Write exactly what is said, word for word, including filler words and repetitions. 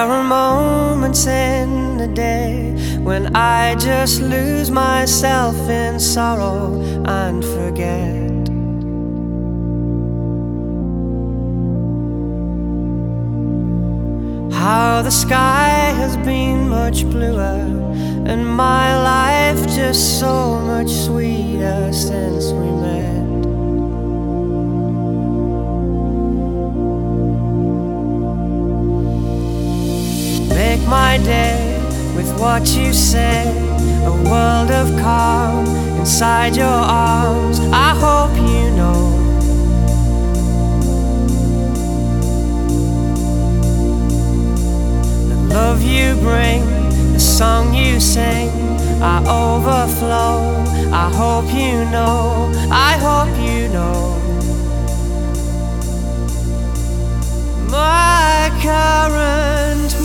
There are moments in the day when I just lose myself in sorrow and forget how the sky has been much bluer and my life just so much sweeter since we met. Make my day with what you say, a world of calm inside your arms. I hope you know the love you bring, the song you sing, I overflow. I hope you know, I hope you know my current